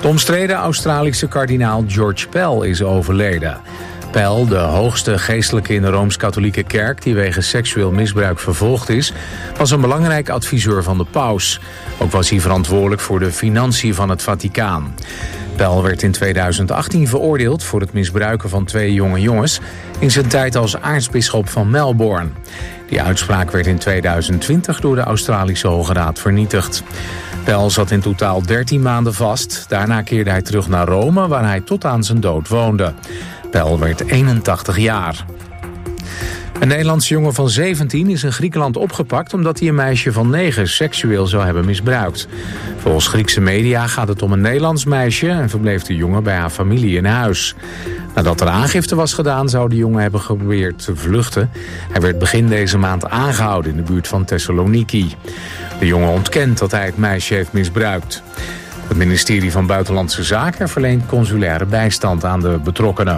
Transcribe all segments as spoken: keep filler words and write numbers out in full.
De omstreden Australische kardinaal George Pell is overleden. Pell, de hoogste geestelijke in de Rooms-Katholieke Kerk die wegens seksueel misbruik vervolgd is, was een belangrijk adviseur van de paus. Ook was hij verantwoordelijk voor de financiën van het Vaticaan. Pell werd in tweeduizend achttien veroordeeld voor het misbruiken van twee jonge jongens in zijn tijd als aartsbisschop van Melbourne. Die uitspraak werd in tweeduizend twintig door de Australische Hoge Raad vernietigd. Pell zat in totaal dertien maanden vast. Daarna keerde hij terug naar Rome, waar hij tot aan zijn dood woonde. Pell werd eenentachtig jaar. Een Nederlandse jongen van zeventien is in Griekenland opgepakt omdat hij een meisje van negen seksueel zou hebben misbruikt. Volgens Griekse media gaat het om een Nederlands meisje en verbleef de jongen bij haar familie in huis. Nadat er aangifte was gedaan zou de jongen hebben geprobeerd te vluchten. Hij werd begin deze maand aangehouden in de buurt van Thessaloniki. De jongen ontkent dat hij het meisje heeft misbruikt. Het ministerie van Buitenlandse Zaken verleent consulaire bijstand aan de betrokkenen.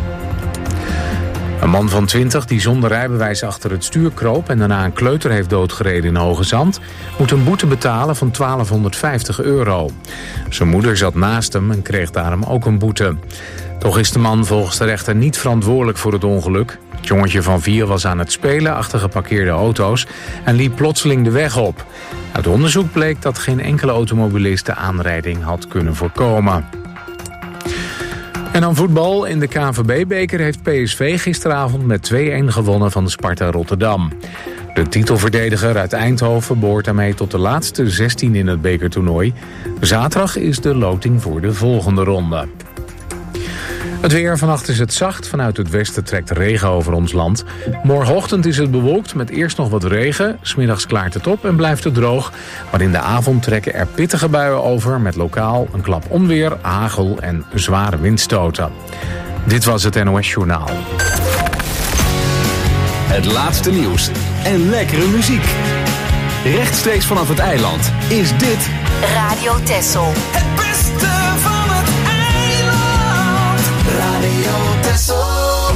Een man van twintig die zonder rijbewijs achter het stuur kroop en daarna een kleuter heeft doodgereden in Hoge Zand, moet een boete betalen van twaalfhonderdvijftig euro. Zijn moeder zat naast hem en kreeg daarom ook een boete. Toch is de man volgens de rechter niet verantwoordelijk voor het ongeluk. Het jongetje van vier was aan het spelen achter geparkeerde auto's en liep plotseling de weg op. Uit onderzoek bleek dat geen enkele automobilist de aanrijding had kunnen voorkomen. En dan voetbal. In de K N V B-beker heeft P S V gisteravond met twee-een gewonnen van de Sparta Rotterdam. De titelverdediger uit Eindhoven behoort daarmee tot de laatste zestien in het bekertoernooi. Zaterdag is de loting voor de volgende ronde. Het weer, vannacht is het zacht. Vanuit het westen trekt regen over ons land. Morgenochtend is het bewolkt met eerst nog wat regen. 's Middags klaart het op en blijft het droog. Maar in de avond trekken er pittige buien over met lokaal een klap onweer, hagel en zware windstoten. Dit was het N O S Journaal. Het laatste nieuws en lekkere muziek. Rechtstreeks vanaf het eiland is dit Radio Texel. Het beste van het eiland. Radio Texel.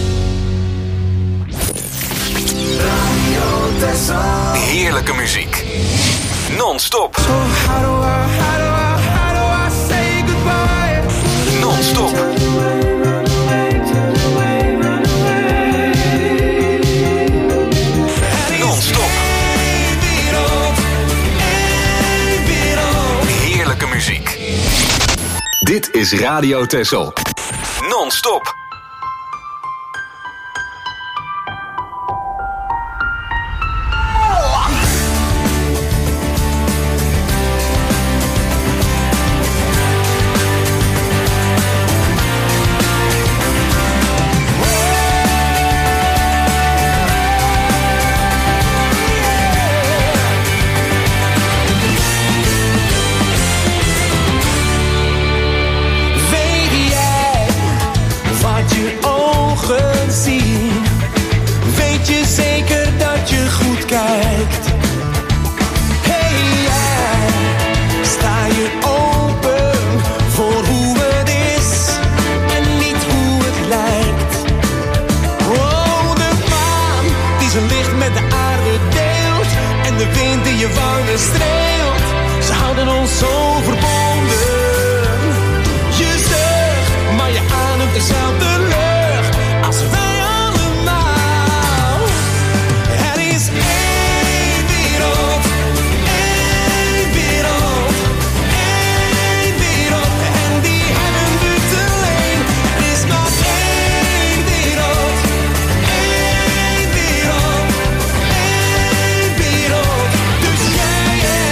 Radio Texel. heerlijke muziek. Non-stop. So how do I, how do I, how do I say goodbye? Non-stop. Non-stop. Heerlijke muziek. Dit is Radio Texel. Non-stop. Streelt, ze houden ons zo verbonden. Je zucht, maar je ademt dezelfde lucht als wij allemaal. Er is één wereld, één wereld, één wereld. En die hebben we te leen. Er is maar één wereld, één wereld, één wereld. Dus jij en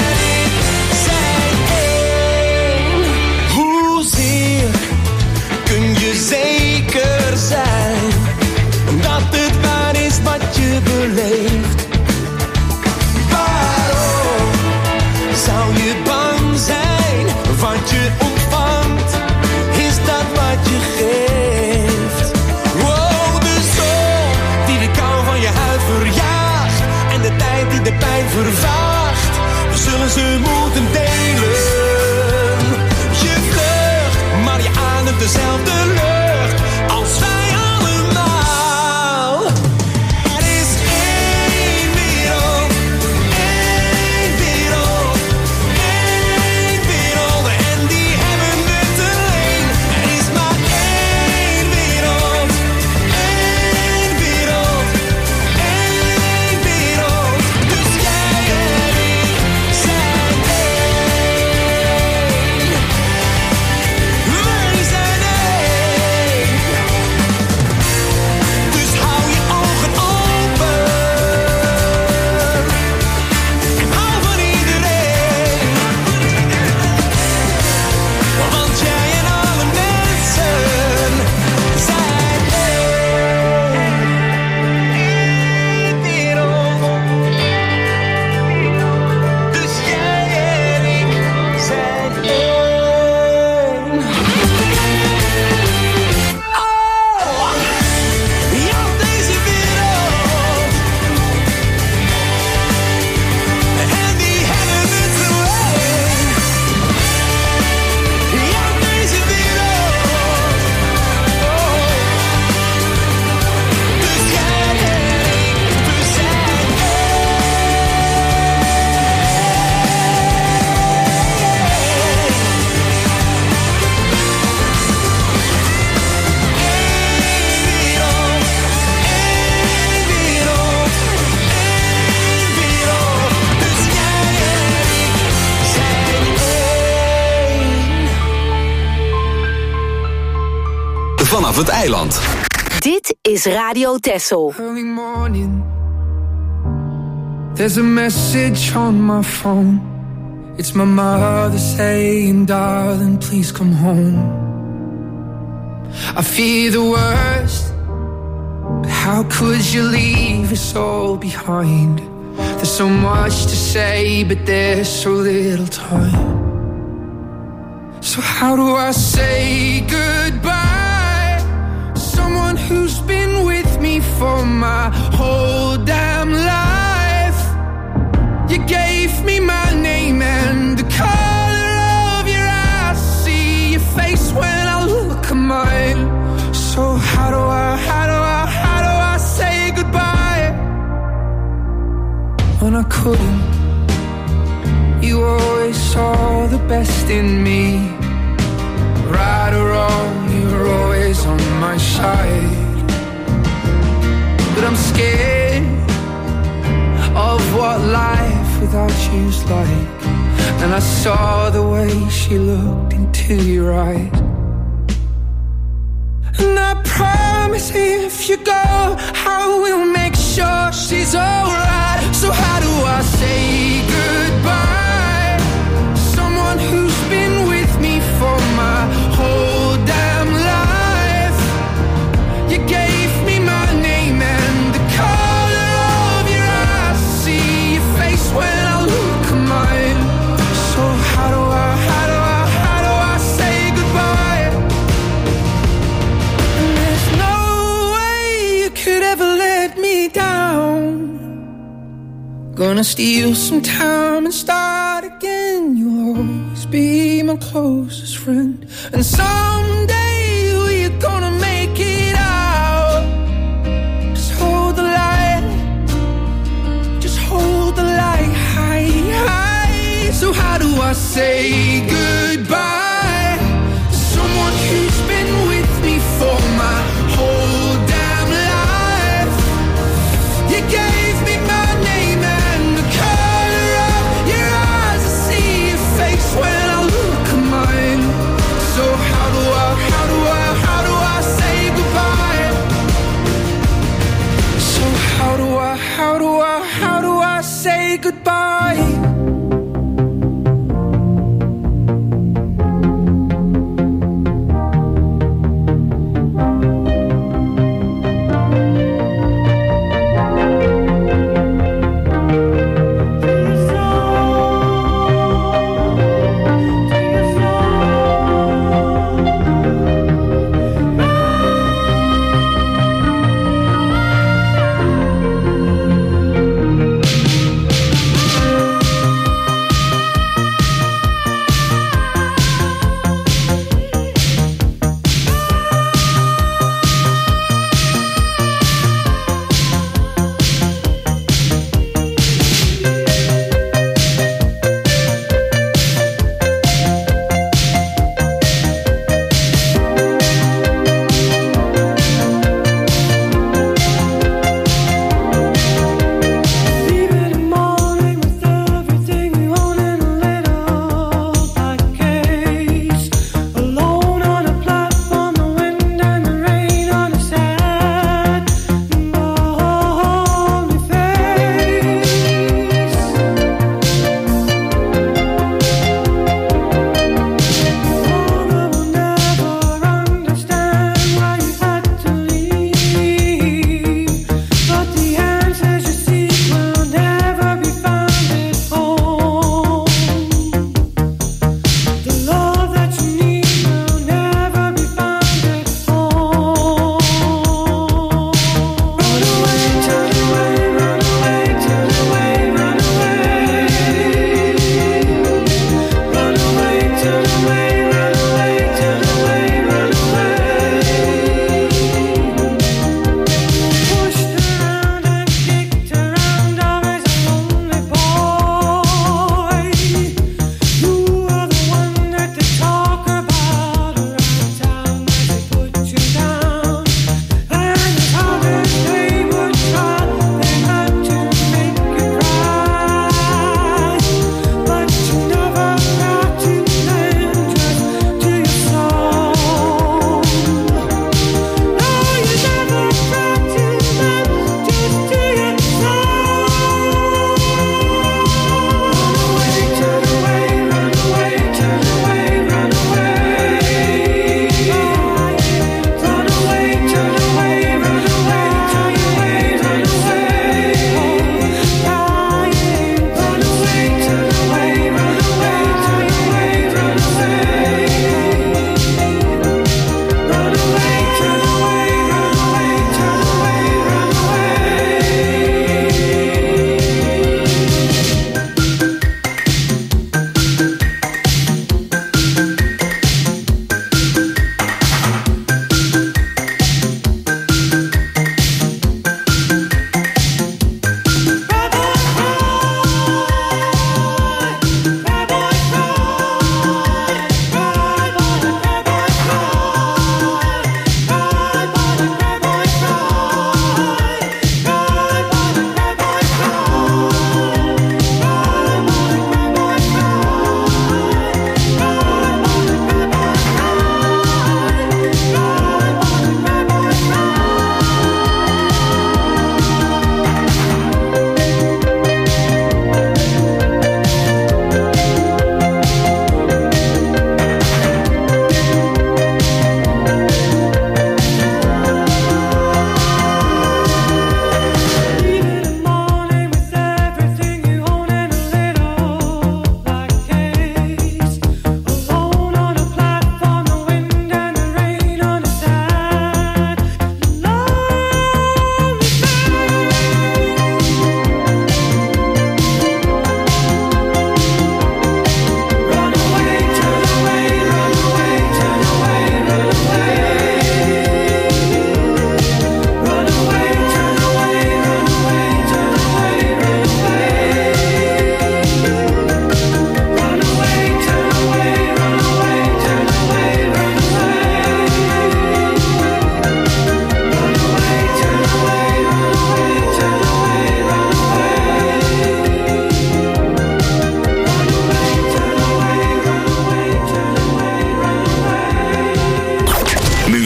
vanaf het eiland. Dit is Radio Texel. Early morning, there's a message on my phone. It's my mother saying, darling, please come home. I fear the worst, but how could you leave us all behind? There's so much to say, but there's so little time. So how do I say goodbye? Someone who's been with me for my whole damn life. You gave me my name and the color of your eyes. See your face when I look at mine. So how do I, how do I, how do I say goodbye? When I couldn't, you always saw the best in me. Right or wrong, you're always on my side. But I'm scared of what life without you's like. And I saw the way she looked into your eyes. And I promise if you go, I will make sure she's alright. So how do I say goodbye? Someone who's been with me for my whole damn life. You gave me my name and the color of your eyes. See your face when I look at mine. So how do I, how do I, how do I say goodbye? And there's no way you could ever let me down. Gonna steal some time and start again. You'll always be my closest friend. And someday we're gonna make it out. Just hold the light. Just hold the light high, high. So how do I say goodbye to someone who's been with me for my whole damn life? You gave me my name and the color of your eyes. I see your face when I look at mine. So how do I, how do I, how do I say goodbye? So how do I, how do I, how do I say goodbye?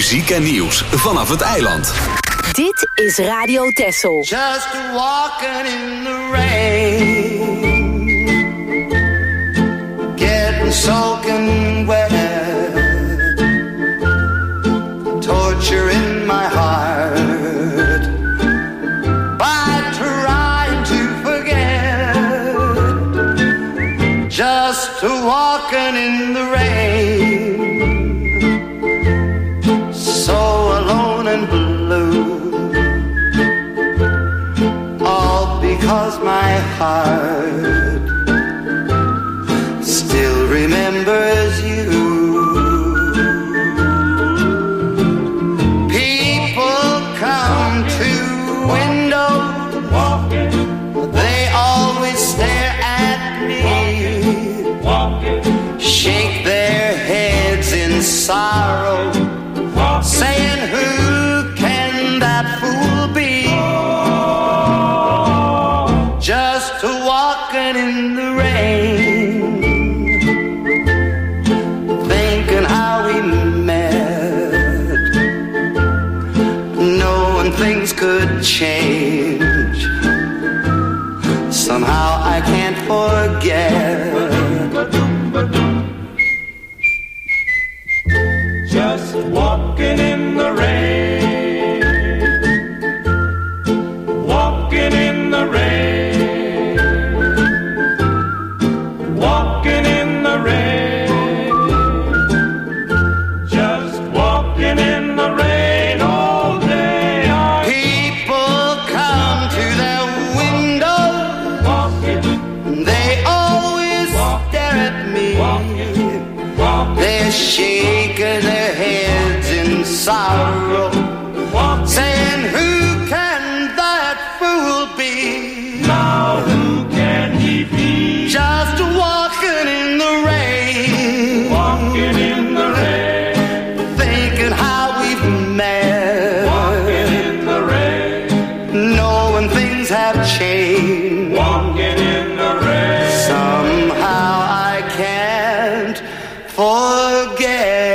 Muziek en nieuws vanaf het eiland. Dit is Radio Texel. Just walking in the rain, getting soaking wet, torture in my heart by trying to forget. Just walking in the rain, so alone and blue, all because my heart still remembers you. People come to window, they always stare at me, shake their heads in sorrow, saying who can that fool be? Just walking in the rain, thinking how we met, knowing things could change. Somehow I can't forget. Just walking in the rain, walking in the rain, walking in the rain, just walking in the rain all day. People come to their window, walking. They always walking. Stare at me, walking. Walking. They're shaking their heads in sorrow, walking. Saying who can that fool be? Now who can he be? Just walking in the rain, walking in the rain, thinking how we've met, walking in the rain, knowing things have changed, walking in the rain. Somehow I can't forget.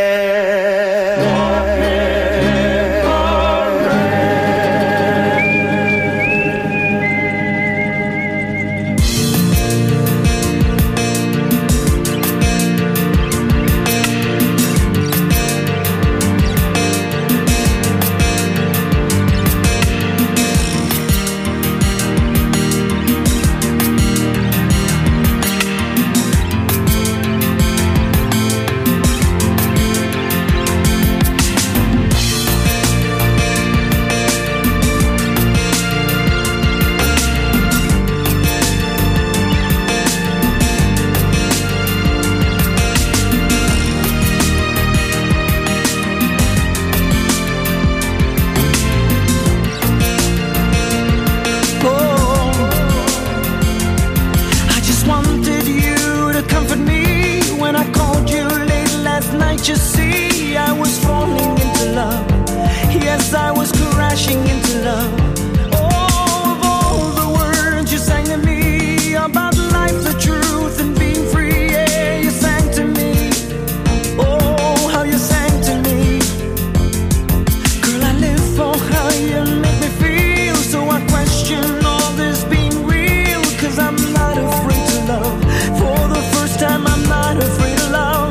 You see, I was falling into love. Yes, I was crashing into love. Oh, of all the words you sang to me about life, the truth, and being free, yeah, you sang to me. Oh, how you sang to me. Girl, I live for how you make me feel. So I question all this being real, 'cause I'm not afraid to love. For the first time, I'm not afraid to love.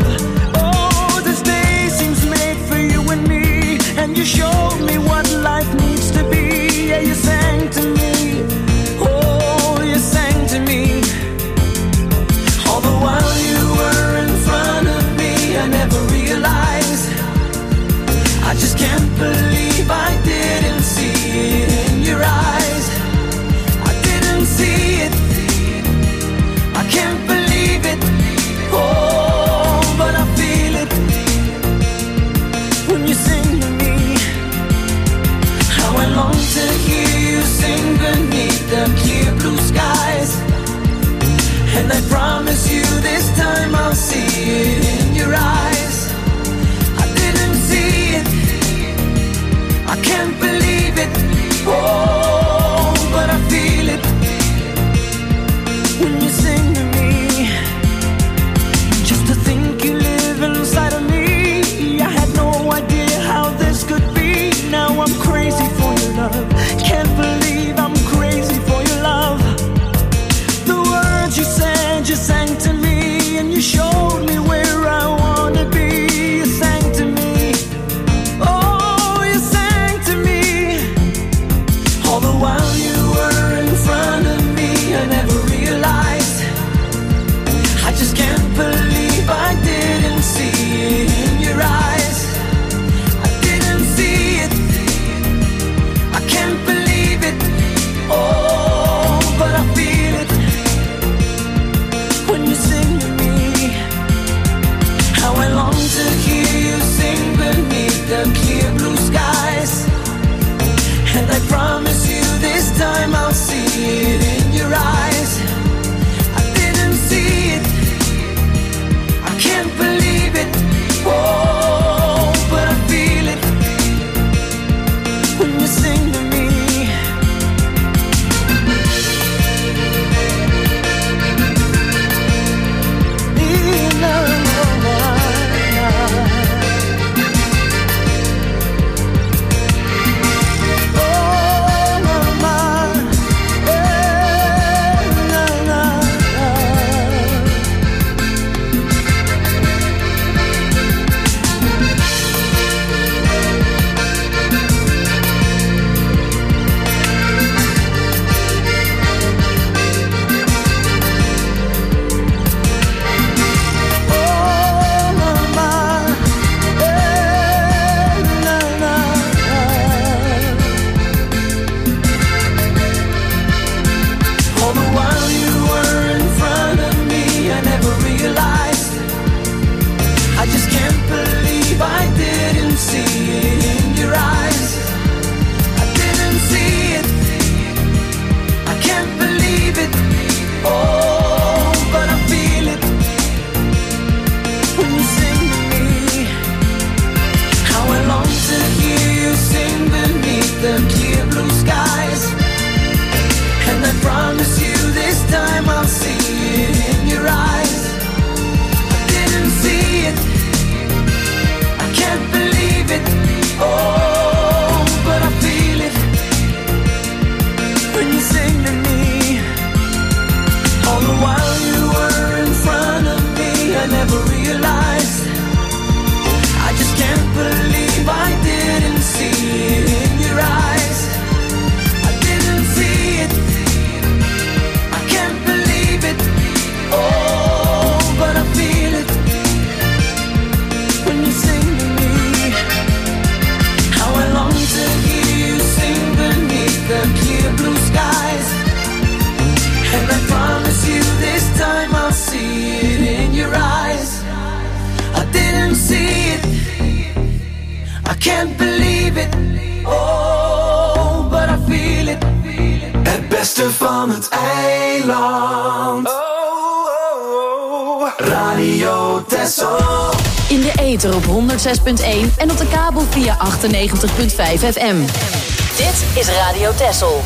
And you showed me what life needs to be. can't believe it. Oh, but I feel it. Het beste van het eiland. Oh, oh, oh. Radio Texel. In de ether op honderd zes punt één en op de kabel via achtennegentig punt vijf F M. Dit is Radio Texel.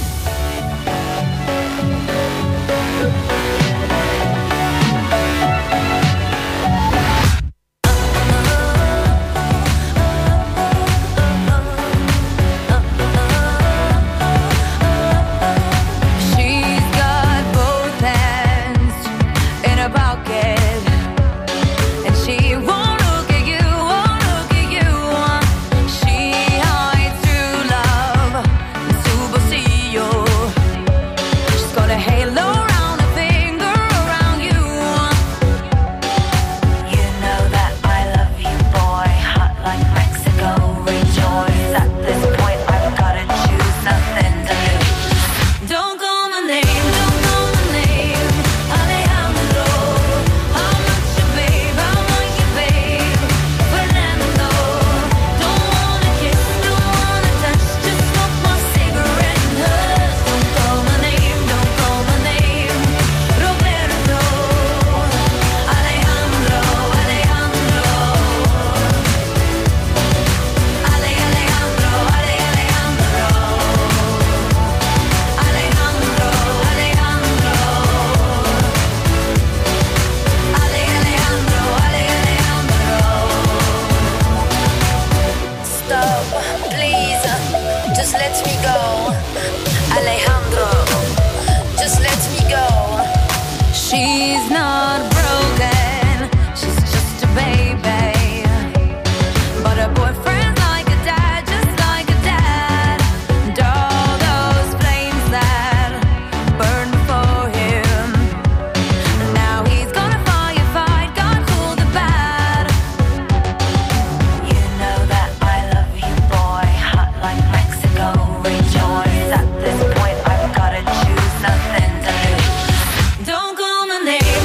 Don't call my name.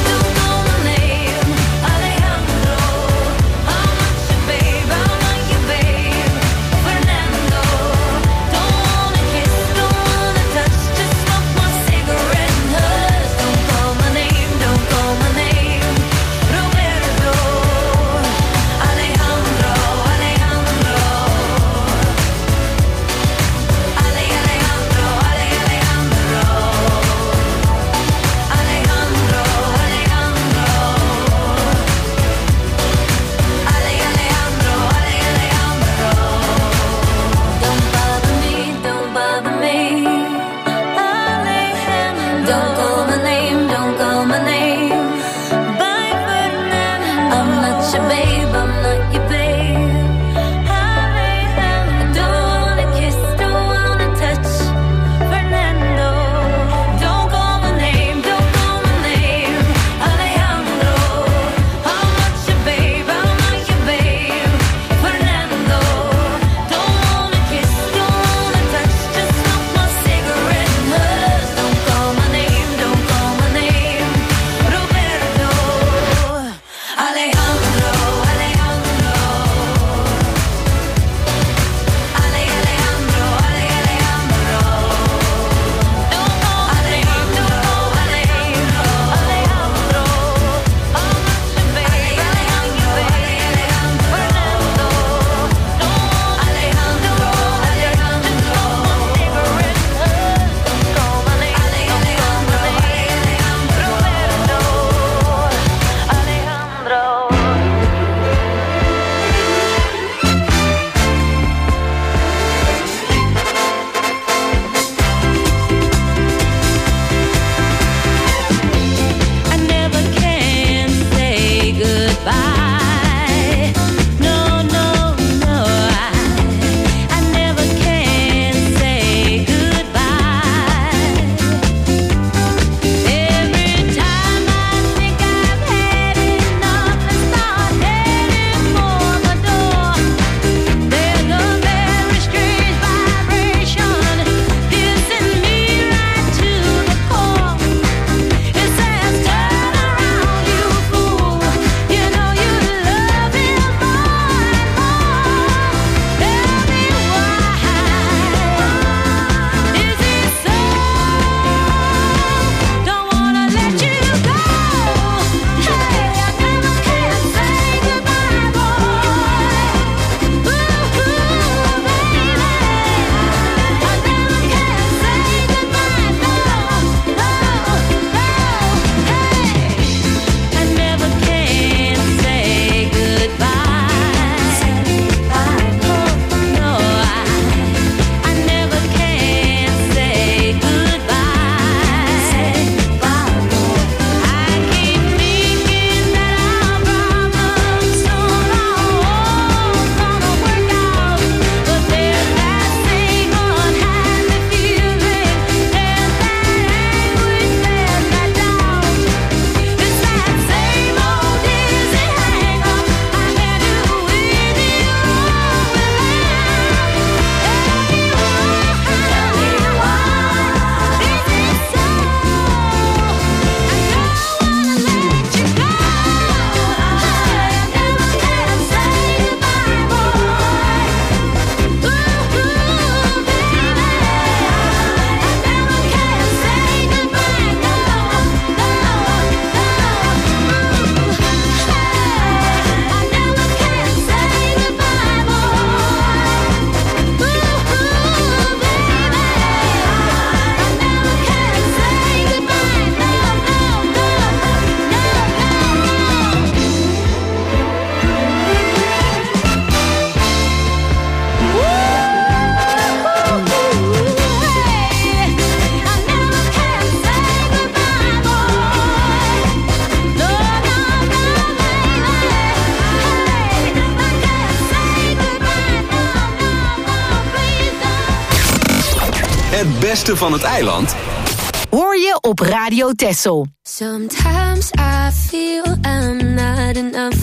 beste van het eiland hoor je op Radio Texel. Sometimes I feel I'm not enough.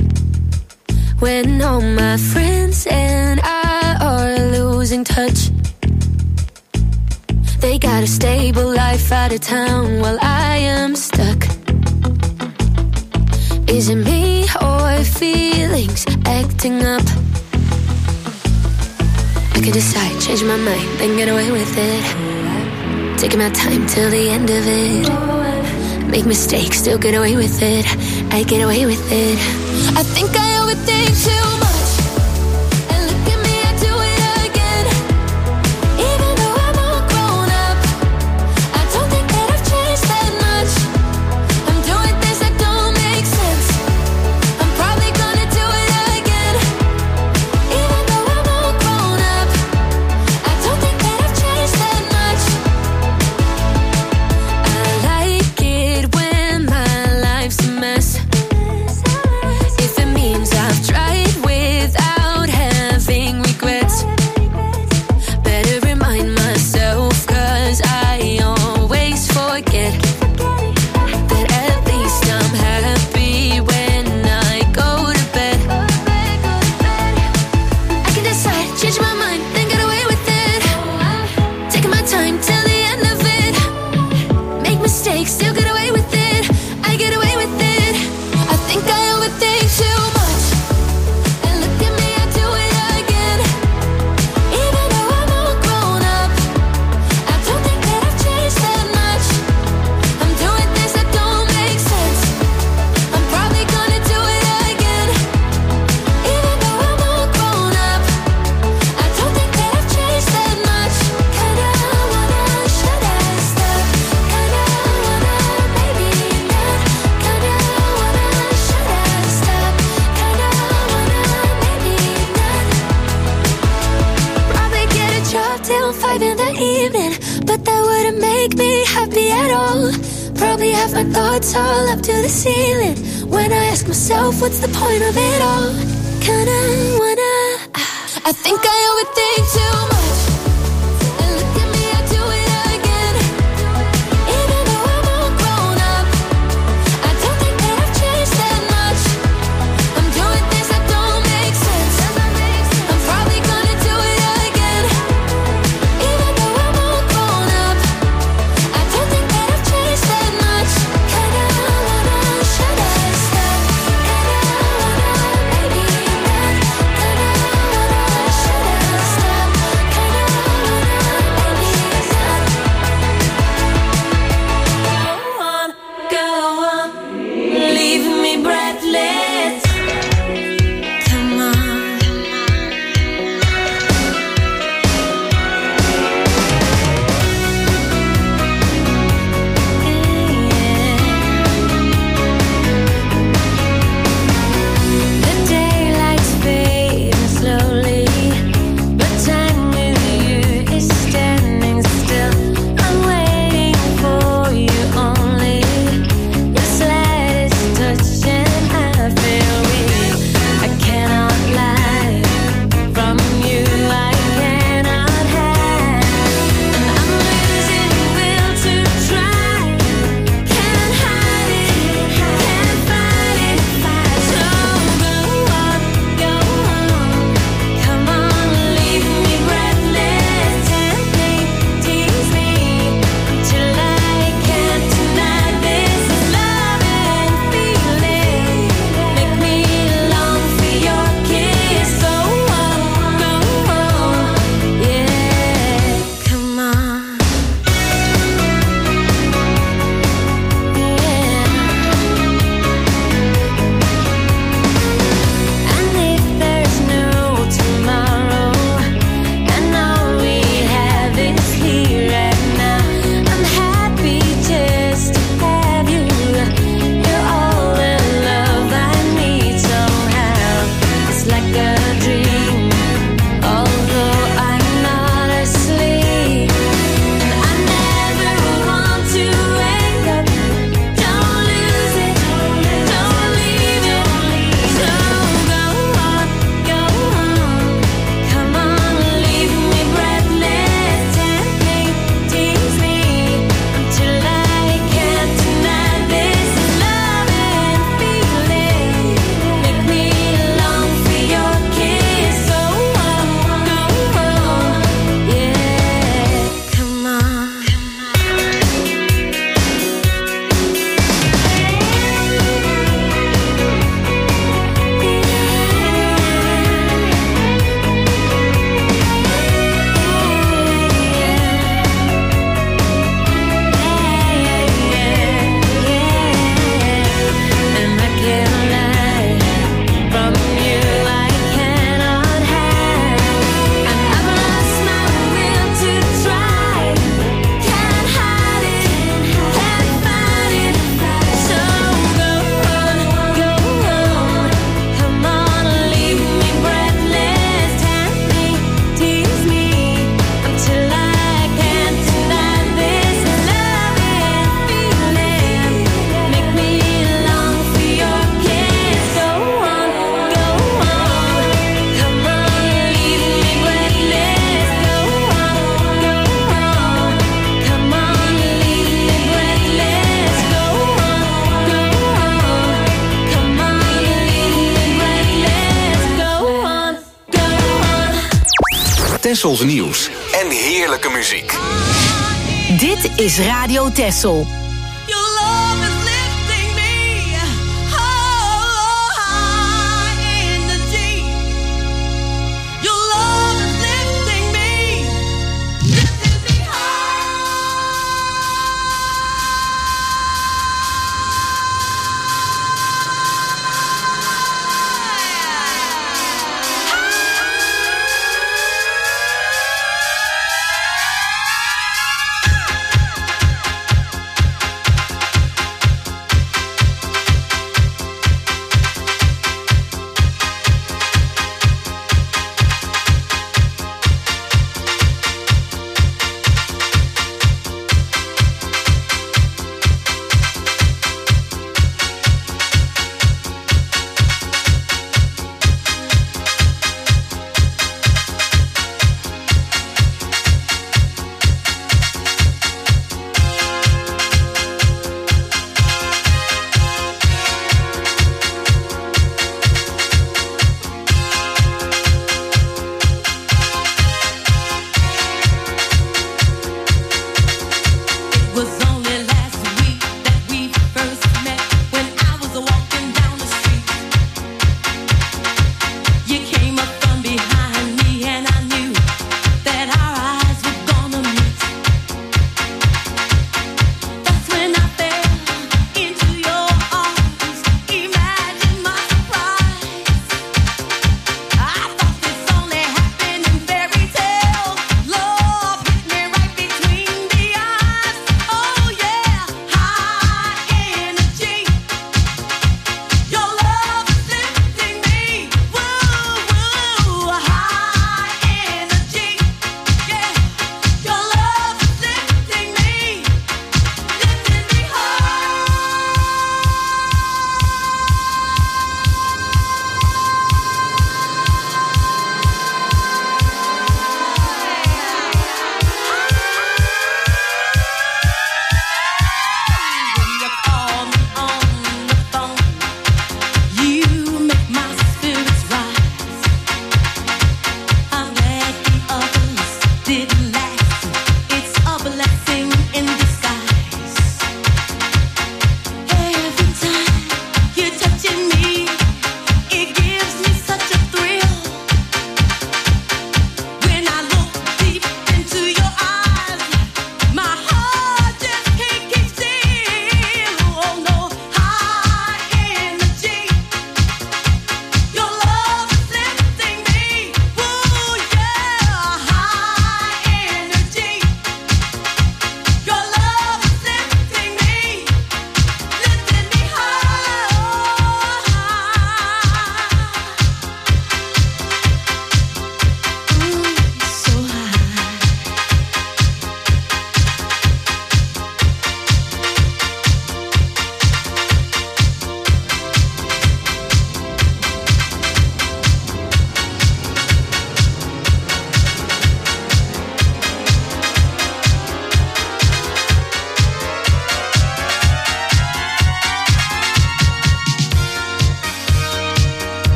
When all my friends and I are losing touch. They got a stable life out of town while I am stuck. Is it me or feelings acting up? I could decide, change my mind, then get away with it. Taking my time till the end of it. Make mistakes, still get away with it. I get away with it. I think I overthink too much. And look at me, I do it again. Even though I'm all grown up, I don't think that I've changed that much. I'm doing things that don't make sense. I'm probably gonna do it again. Even though I'm all grown up, I don't think that I've changed that much. I like it when my life's a mess. If it means I've tried without having regrets, better remind myself, cause I always forget that at least I'm happy when I go to bed. I can decide, change my mind, then get away with it. Taking my time till the end of it. Make mistakes, still get away with it. I get away with it. I think I overthink too much. And look at me, I do it again. Even though I'm all grown up, I don't think that I've changed that much. I'm doing things that don't make sense. I'm probably gonna do it again. Even though I'm all grown up, I don't think that I've changed that much. Kinda wanna, should I stop? Kinda wanna, maybe not. Kinda wanna, should I stop? Kinda wanna, maybe not. Probably get a job till five in the evening, but that wouldn't make me happy at all. Probably have my thoughts all up to the ceiling when I ask myself, what's the point of it all? Kinda wanna, I think I overthink too much. And look at me, I do it again. Even though I'm all grown up, I don't think that I've changed that much. I'm doing things that don't make sense. I'm probably gonna do it again. Even though I'm all grown up, I don't think that I've changed that much. Kinda wanna, should I stop? Kinda wanna, maybe not. Tessels nieuws en heerlijke muziek. Dit is Radio Tessel.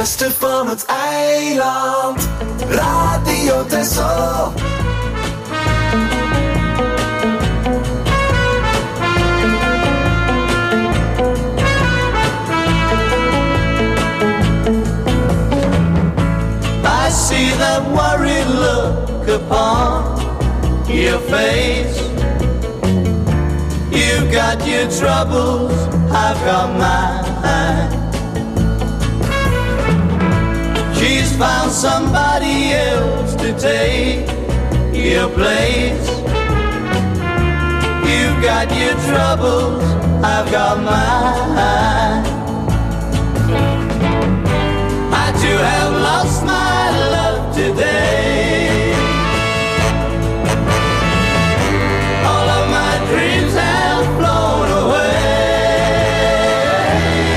beste van het eiland. Radio Texel. I see that worried look upon your face. You've got your troubles, I've got mine. She's found somebody else to take your place. You've got your troubles, I've got mine. I too have lost my love today. All of my dreams have flown away.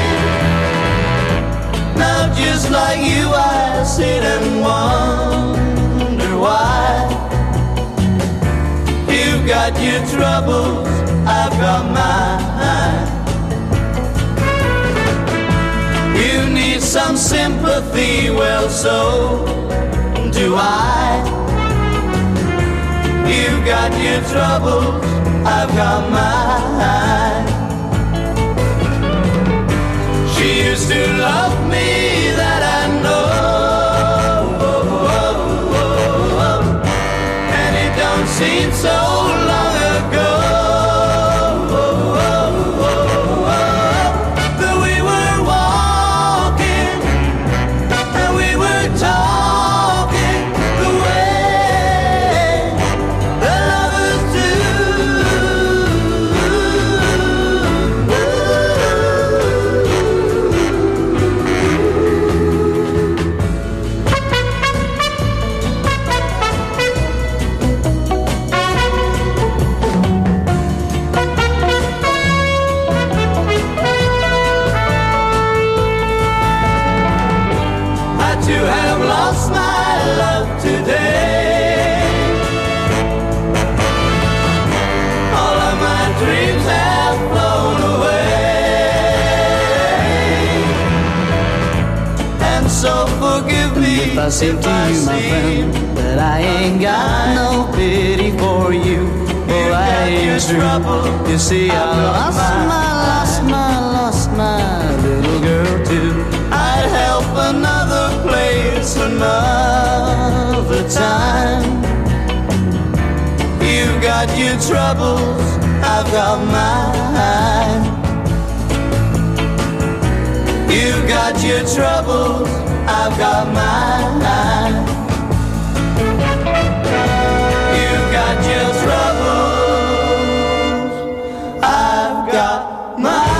Now just like you I sit and wonder why. You've got your troubles, I've got mine. You need some sympathy, well so do I. You've got your troubles, I've got mine. She used to love me, that I know. And it don't seem so long ago that we were walking and we were talking the way that lovers do. I too have lost my love today. All of my dreams have flown away. And so forgive me if I say to you, my friend, that I ain't got no pity for you. Oh, I ain't true. You see, I lost my, lost my, lost my little girl too. I'd help another place another time. You've got your troubles, I've got mine. You've got your troubles, I've got mine. You've got your troubles, I've got mine.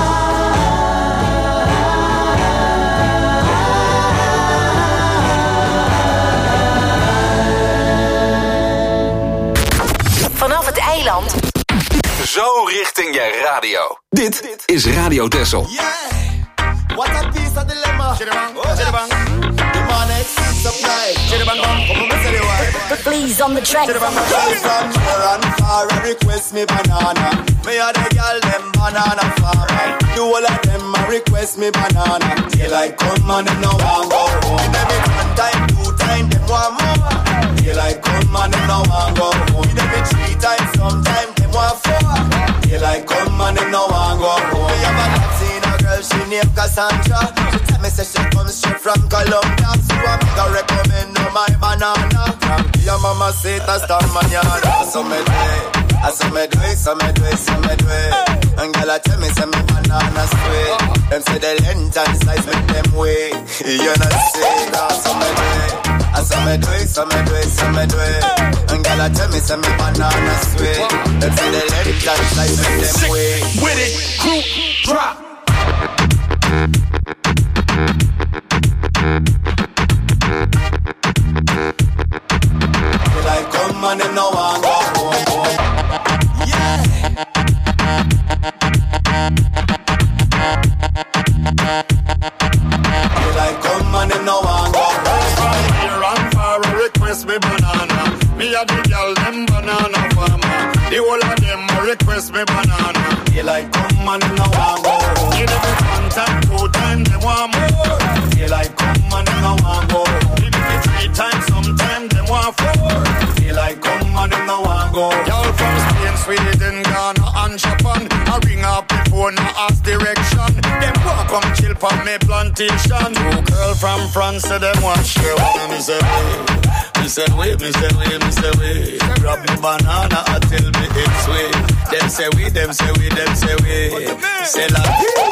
Vanaf het eiland. Zo richting je radio. Dit is Radio Texel. Yeah. What a piece of dilemma. Chidabang, oh, chidabang. The money, supply. Chidabang, come on, tell you why. Please on the track. Chidabang, from near and far, request me banana. Me a the girl, them banana farmer. Do all of them, a request me banana. Till I come and them no want go home. In every one time, two time, them want more. Till I come and them no want go home. In every three times, sometime, them want four. Till I come and them no want go home. Me have a Latina girl, she named Cassandra. She tell me say she comes straight from Colombia. So I'm gonna recommend her my banana. From your mama say that's the manana. So me do it, I so me do it, so me do it, so me do it. And girl, I tell me say me banana sweet. Them say the length and size make them way. You know say that, so me do it. I so me do it, so me do it, so me do it. And girl, I tell me say me banana sweet. Them say the length and size make them way. With it, group drop. Till I come and them no want go home. Yeah. Till I come and them no want go home. From here and far, request me banana. Me a the girl, them banana farmer. The whole of them request me banana. Till I come and them no want go home. Give them one time, two time, they want more. Till I come and Japan. I ring up the phone, I ask direction. Them walk come chill for me plantation. Two girl from France, so them want share one. Me say wait, me say wait, me say wait, me say wait. Grab me banana until me it's sweet. Them say we, them say we, them say we. Say la.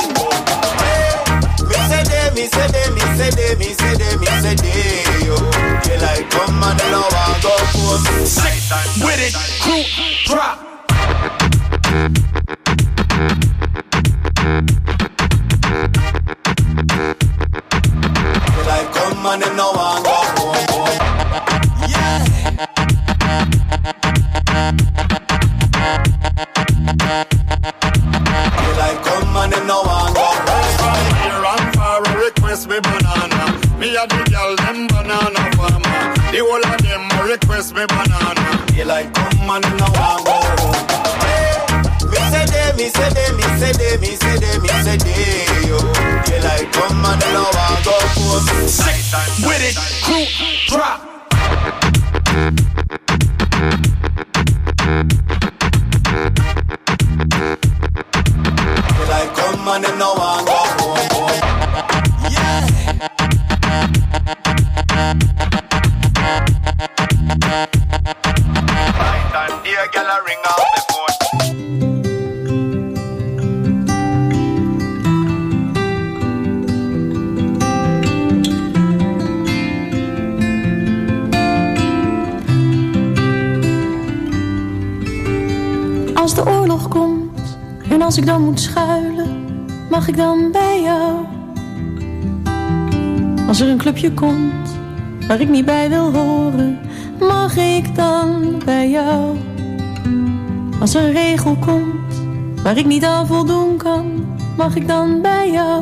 Me say they, me say they, me say they, me say they, me say they, yo. They like come and they know I go home. Sick with it, crew, drop. They like come and they know I go home. Yeah. They like come and they know I go home. Request me banana. Me a the girl them banana farmer. The whole of them request me banana. They like come and now I go. Me say they, me say they, me say they, me say they, me say they, yo. They like come and now I go. Sick with it, crew, drop. They like come and now I go. Als de oorlog komt en als ik dan moet schuilen, mag ik dan bij jou? Als er een clubje komt waar ik niet bij wil horen, mag ik dan bij jou? Als er een regel komt waar ik niet aan voldoen kan, mag ik dan bij jou?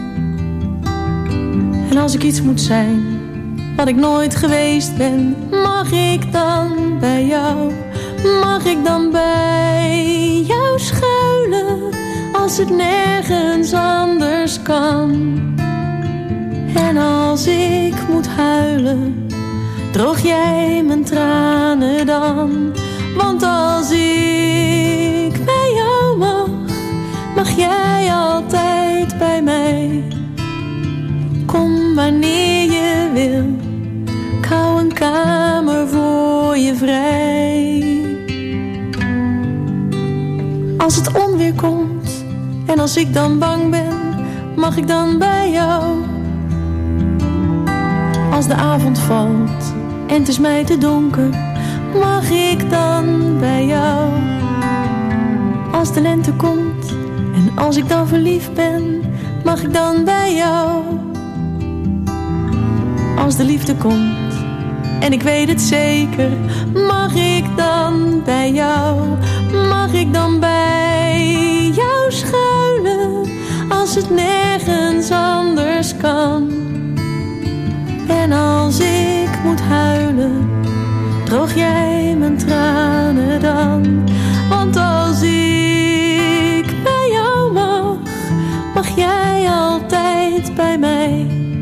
En als ik iets moet zijn wat ik nooit geweest ben, mag ik dan bij jou? Mag ik dan bij jou schuilen als het nergens anders kan? En als ik moet huilen, droog jij mijn tranen dan? Want als ik bij jou mag, mag jij altijd bij mij. Kom wanneer je wil, ik hou een kamer voor je vrij. Als het onweer komt en als ik dan bang ben, mag ik dan bij jou? Als de avond valt en het is mij te donker, mag ik dan bij jou? Als de lente komt en als ik dan verliefd ben, mag ik dan bij jou? Als de liefde komt en ik weet het zeker, mag ik dan bij jou? Mag ik dan bij jou schuilen als het nergens anders kan? En als ik moet huilen, droog jij mijn tranen dan? Want als ik bij jou mag, mag jij altijd bij mij.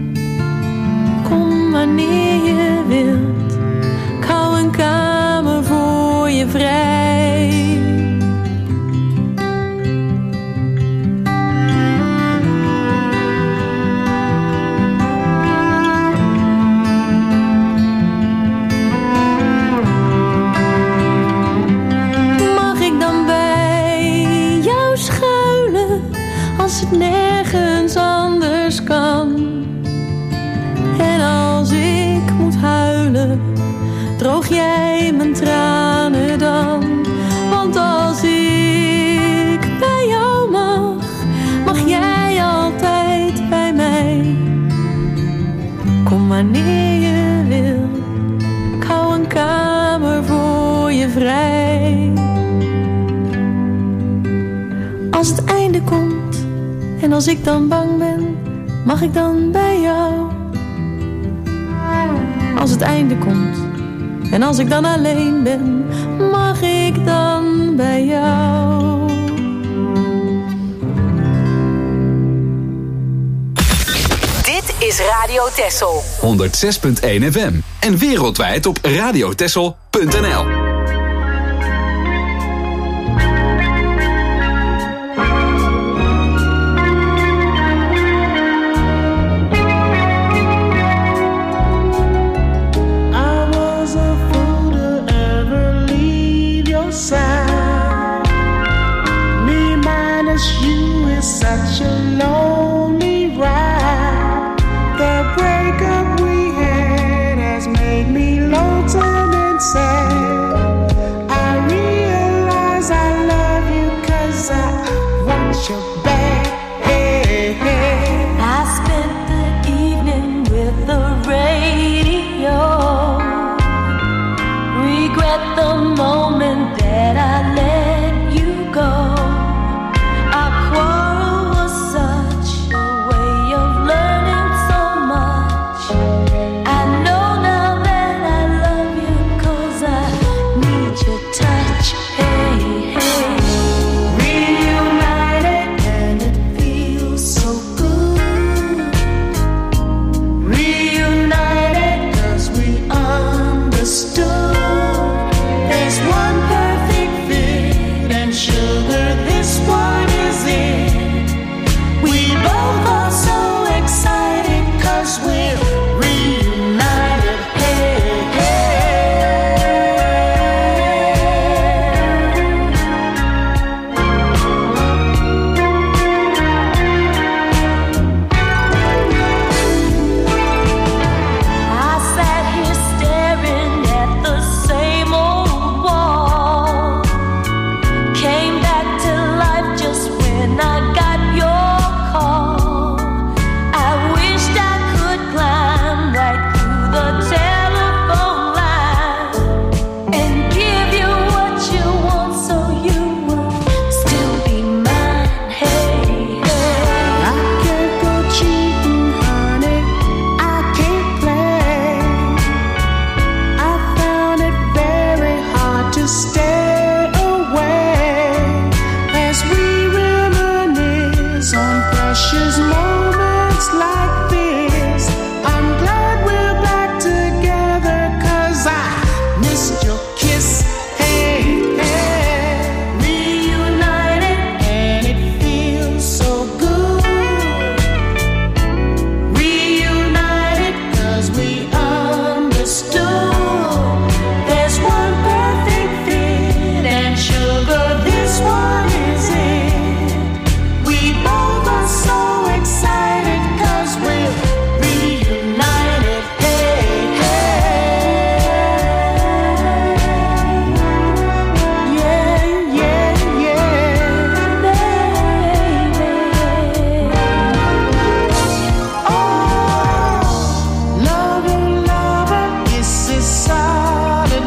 Kom wanneer je wilt, ik hou een kamer voor je vrij. Als het nergens anders kan. En als ik moet huilen, droog jij mijn tranen dan? Want als ik bij jou mag, mag jij altijd bij mij. Kom wanneer je wil, ik hou een kamer voor je vrij. Als het einde komt en als ik dan bang ben, mag ik dan bij jou? Als het einde komt en als ik dan alleen ben, mag ik dan bij jou? Dit is Radio Texel. honderd zes punt één F M en wereldwijd op radiotexel punt n l. precious moments like this. I'm glad we're back together, 'cause I missed your kiss. Hey, hey, reunited and it feels so good. Reunited 'cause we understood. There's one perfect fit and sugar, this one is it. We both are so excited 'cause we're reunited. Hey, hey. Yeah, yeah, yeah, baby. Oh, lover, lover, this is solid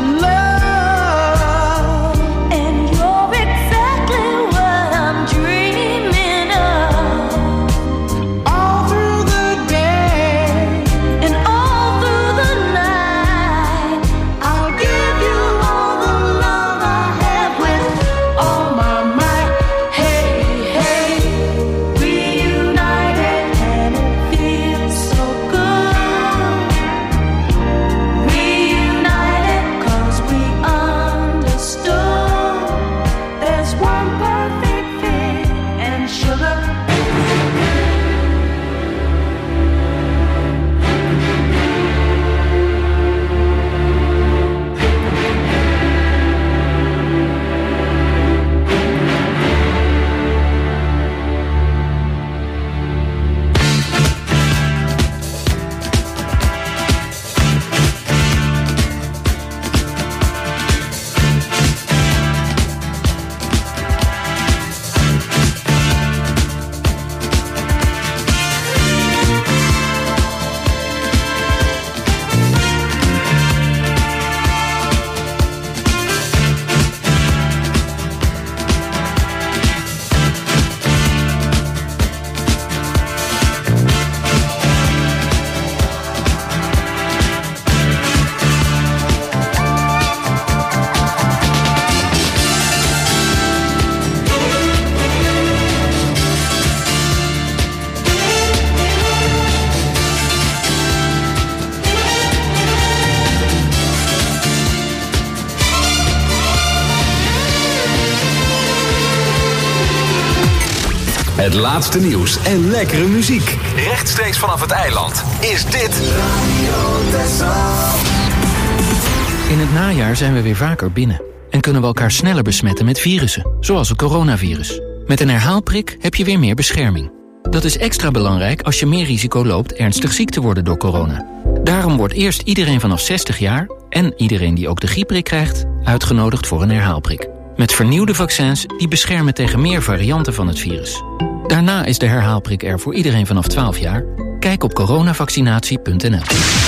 love. And you're exactly what I'm dreaming of. All through the day and all through the night, I'll give you all the love I have with all my might. Hey, hey, reunited and it feels so good. Reunited 'cause we understood. There's one perfect fit and sugar. Het laatste nieuws en lekkere muziek. Rechtstreeks vanaf het eiland is dit Radio Texel. In het najaar zijn we weer vaker binnen. En kunnen we elkaar sneller besmetten met virussen. Zoals het coronavirus. Met een herhaalprik heb je weer meer bescherming. Dat is extra belangrijk als je meer risico loopt ernstig ziek te worden door corona. Daarom wordt eerst iedereen vanaf zestig jaar... en iedereen die ook de griepprik krijgt... uitgenodigd voor een herhaalprik. Met vernieuwde vaccins die beschermen tegen meer varianten van het virus. Daarna is de herhaalprik er voor iedereen vanaf twaalf jaar. Kijk op coronavaccinatie punt n l.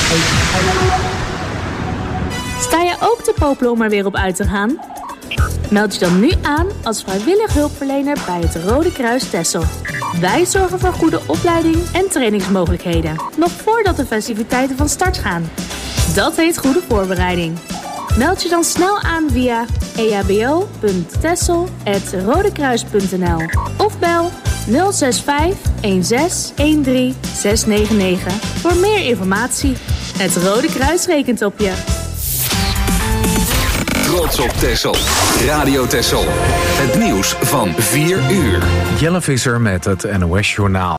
Sta je ook te popelen om er weer op uit te gaan? Meld je dan nu aan als vrijwillig hulpverlener bij het Rode Kruis Texel. Wij zorgen voor goede opleiding en trainingsmogelijkheden. Nog voordat de festiviteiten van start gaan. Dat heet goede voorbereiding. Meld je dan snel aan via e h b o punt texel apenstaartje rodekruis punt n l of bel nul zes vijf een zes een drie zes negen negen voor meer informatie. Het Rode Kruis rekent op je. Trots op Texel. Radio Texel. Het nieuws van vier uur. Jelle Visser met het N O S Journaal.